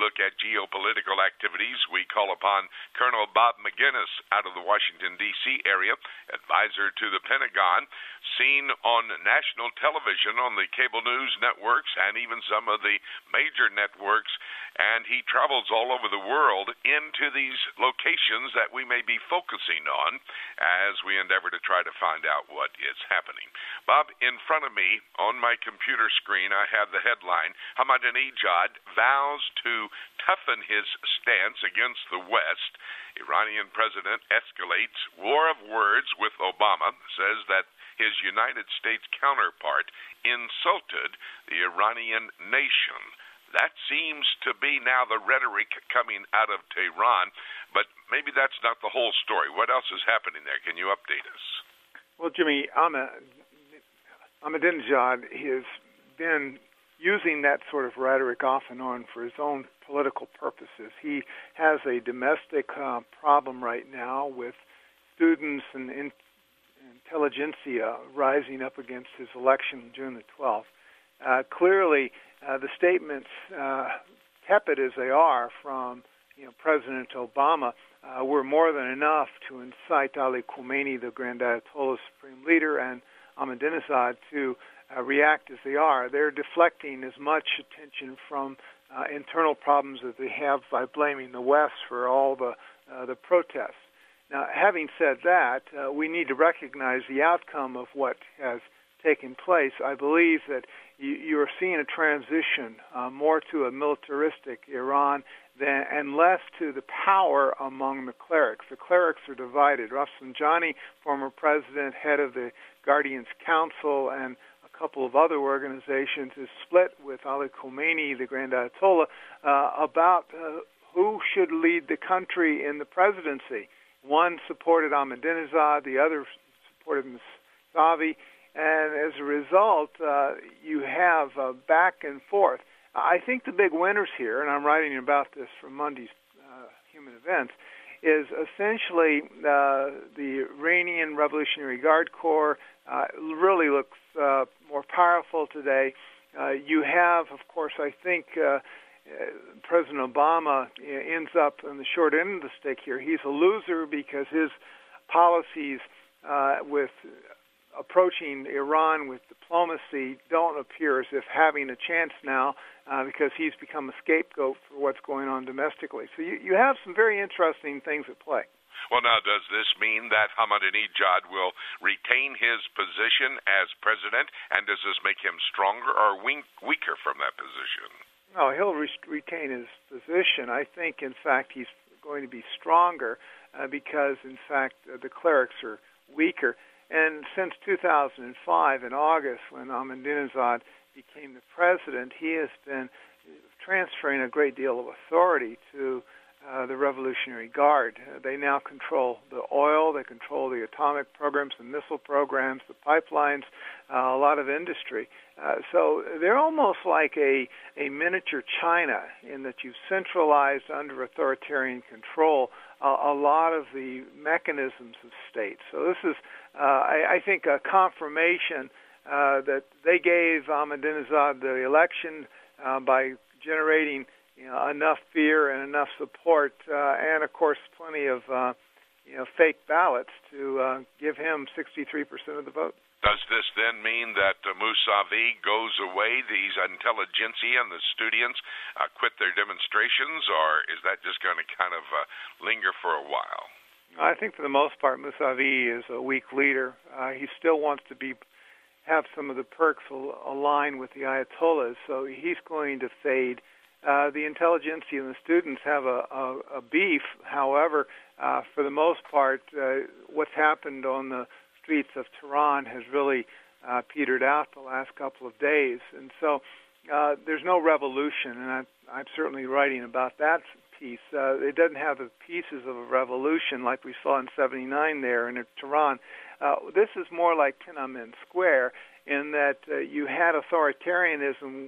look at geopolitical activities, we call upon Colonel Bob Maginnis out of the Washington, D.C. area, advisor to the Pentagon, seen on national television on the cable news networks and even some of the major networks, and he travels all over the world into these locations that we may be focusing on as we endeavor to try to find out what is happening. Bob, in front of me on my computer screen, I have the headline, Ahmadinejad vows to toughen his stance against the West. Iranian president escalates war of words with Obama, says that his United States counterpart insulted the Iranian nation. That seems to be now the rhetoric coming out of Tehran, but maybe that's not the whole story. What else is happening there? Can you update us? Well, Jimmy, Ahmadinejad has been using that sort of rhetoric off and on for his own political purposes. He has a domestic problem right now with students and intelligentsia rising up against his election June the 12th. Clearly, the statements, tepid as they are from President Obama, were more than enough to incite Ali Khamenei, the Grand Ayatollah Supreme Leader, and Ahmadinejad to react as they are. They're deflecting as much attention from internal problems that they have by blaming the West for all the protests. Now, having said that, we need to recognize the outcome of what has taken place. I believe that you are seeing a transition more to a militaristic Iran and less to the power among the clerics. The clerics are divided. Rafsanjani, former president, head of the Guardians Council, and a couple of other organizations, is split with Ali Khamenei, the Grand Ayatollah, about who should lead the country in the presidency. One supported Ahmadinejad, the other supported Mousavi, and as a result, you have back and forth. I think the big winners here, and I'm writing about this for Monday's Human Events, is essentially the Iranian Revolutionary Guard Corps really looks more powerful today. You have, of course, I think President Obama ends up on the short end of the stick here. He's a loser because his policies with approaching Iran with diplomacy don't appear as if having a chance now because he's become a scapegoat for what's going on domestically. So you have some very interesting things at play. Well, now, does this mean that Ahmadinejad will retain his position as president, and does this make him stronger or weaker from that position? No, he'll retain his position. I think, in fact, he's going to be stronger because, in fact, the clerics are weaker. And since 2005, in August, when Ahmadinejad became the president, he has been transferring a great deal of authority to the Revolutionary Guard. They now control the oil, they control the atomic programs, the missile programs, the pipelines, a lot of industry. So they're almost like a miniature China in that you've centralized under authoritarian control a lot of the mechanisms of state. So this is, I think, a confirmation that they gave Ahmadinejad the election by generating enough fear and enough support, and of course plenty of fake ballots to give him 63% of the vote. Does this then mean that Mousavi goes away, these intelligentsia and the students quit their demonstrations, or is that just going to kind of linger for a while? I think for the most part Mousavi is a weak leader. He still wants to have some of the perks align with the Ayatollahs, so he's going to fade. The intelligentsia and the students have a beef. However, for the most part, what's happened on the streets of Tehran has really petered out the last couple of days. And so there's no revolution, and I'm certainly writing about that piece. It doesn't have the pieces of a revolution like we saw in '79 there in Tehran. This is more like Tiananmen Square in that you had authoritarianism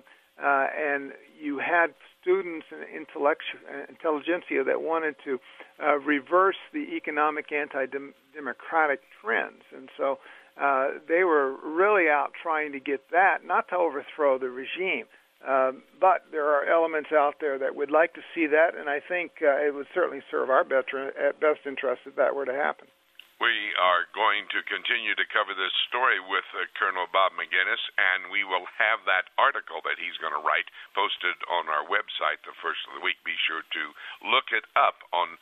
and you had students and intelligentsia that wanted to reverse the economic anti-democratic trends. And so they were really out trying to get that, not to overthrow the regime, But there are elements out there that would like to see that, and I think it would certainly serve our best interest if that were to happen. We are going to continue to cover this story with Colonel Bob Maginnis, and we will have that article that he's going to write posted on our website the first of the week. Be sure to look it up on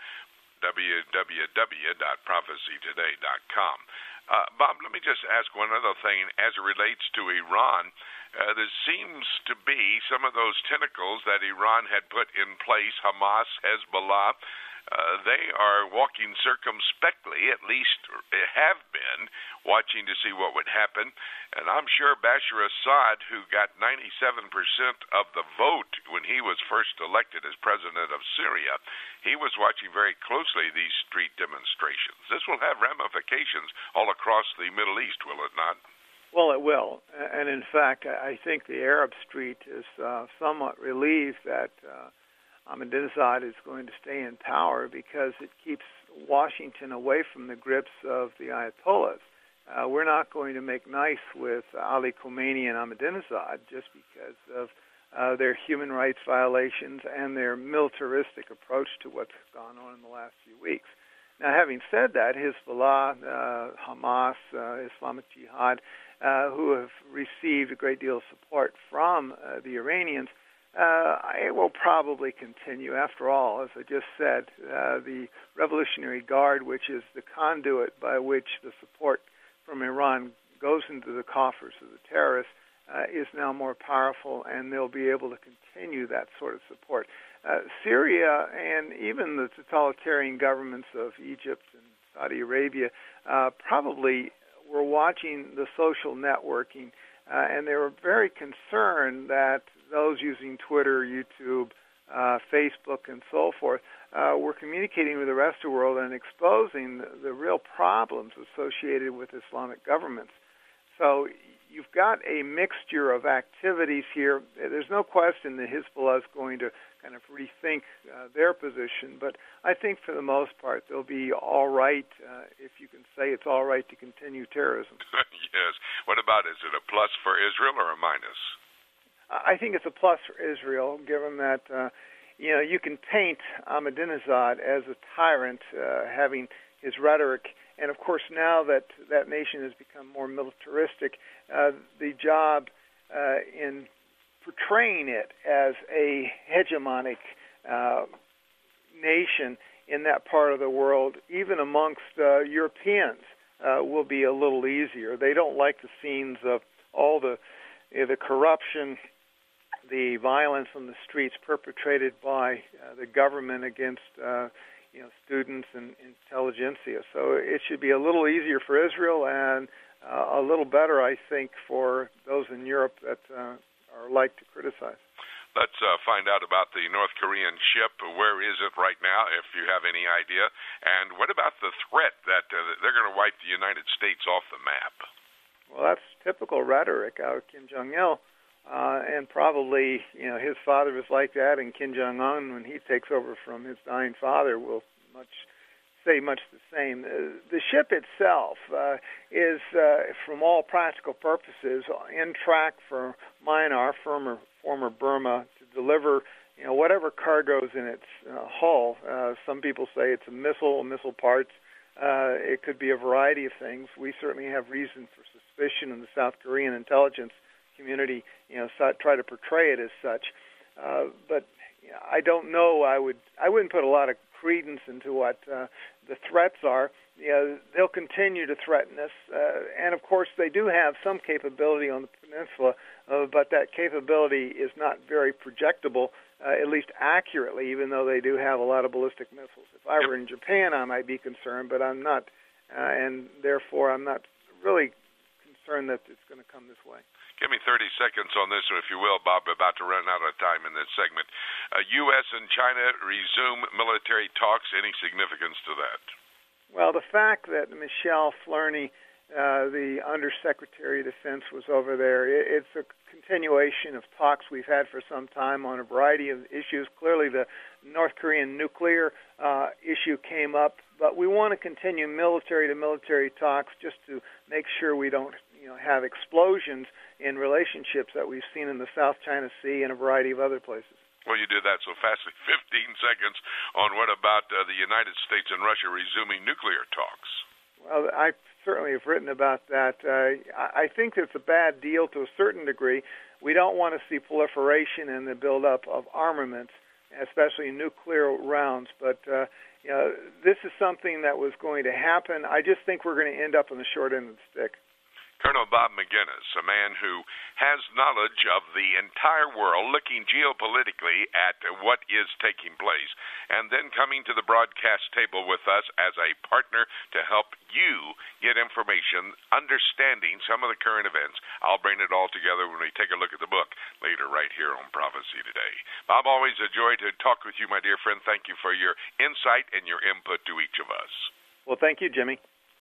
www.prophecytoday.com. Bob, let me just ask one other thing as it relates to Iran. There seems to be some of those tentacles that Iran had put in place, Hamas, Hezbollah. They are walking circumspectly, at least have been, watching to see what would happen. And I'm sure Bashar Assad, who got 97% of the vote when he was first elected as president of Syria, he was watching very closely these street demonstrations. This will have ramifications all across the Middle East, will it not? Well, it will. And in fact, I think the Arab Street is somewhat relieved that Ahmadinejad is going to stay in power because it keeps Washington away from the grips of the Ayatollahs. We're not going to make nice with Ali Khamenei and Ahmadinejad just because of their human rights violations and their militaristic approach to what's gone on in the last few weeks. Now, having said that, Hezbollah, Hamas, Islamic Jihad, who have received a great deal of support from the Iranians, it will probably continue. After all, as I just said, the Revolutionary Guard, which is the conduit by which the support from Iran goes into the coffers of the terrorists, is now more powerful, and they'll be able to continue that sort of support. Syria and even the totalitarian governments of Egypt and Saudi Arabia probably were watching the social networking, and they were very concerned that those using Twitter, YouTube, Facebook, and so forth were communicating with the rest of the world and exposing the real problems associated with Islamic governments. So you've got a mixture of activities here. There's no question that Hezbollah is going to kind of rethink their position, but I think for the most part they'll be all right, if you can say it's all right to continue terrorism. Yes. What about, is it a plus for Israel or a minus? I think it's a plus for Israel, given that you can paint Ahmadinejad as a tyrant, having his rhetoric, and of course now that that nation has become more militaristic, the job in portraying it as a hegemonic nation in that part of the world, even amongst Europeans, will be a little easier. They don't like the scenes of all the corruption, the violence on the streets perpetrated by the government against students and intelligentsia. So it should be a little easier for Israel and a little better, I think, for those in Europe that are like to criticize. Let's find out about the North Korean ship. Where is it right now, if you have any idea? And what about the threat that they're going to wipe the United States off the map? Well, that's typical rhetoric out of Kim Jong-il. And probably, his father was like that, and Kim Jong-un, when he takes over from his dying father, will say much the same. The ship itself is, from all practical purposes, in track for Myanmar, former Burma, to deliver, whatever cargo's in its hull. Some people say it's a missile parts. It could be a variety of things. We certainly have reason for suspicion in the South Korean intelligence community, try to portray it as such. But I don't know. I wouldn't put a lot of credence into what the threats are. They'll continue to threaten us, and of course they do have some capability on the peninsula, but that capability is not very projectable, at least accurately, even though they do have a lot of ballistic missiles. If I were in Japan, I might be concerned, but I'm not, and therefore I'm not really concerned that it's going to come this way. Give me 30 seconds on this, if you will, Bob. We're about to run out of time in this segment. U.S. and China resume military talks. Any significance to that? Well, the fact that Michelle Flerney, the Undersecretary of Defense, was over there, it's a continuation of talks we've had for some time on a variety of issues. Clearly, the North Korean nuclear issue came up, but we want to continue military-to-military talks just to make sure we don't have explosions in relationships that we've seen in the South China Sea and a variety of other places. Well, you did that so fastly. 15 seconds on what about the United States and Russia resuming nuclear talks? Well, I certainly have written about that. I think it's a bad deal to a certain degree. We don't want to see proliferation and the buildup of armaments, especially nuclear rounds. But this is something that was going to happen. I just think we're going to end up on the short end of the stick. Colonel Bob Maginnis, a man who has knowledge of the entire world, looking geopolitically at what is taking place, and then coming to the broadcast table with us as a partner to help you get information, understanding some of the current events. I'll bring it all together when we take a look at the book later right here on Prophecy Today. Bob, always a joy to talk with you, my dear friend. Thank you for your insight and your input to each of us. Well, thank you, Jimmy.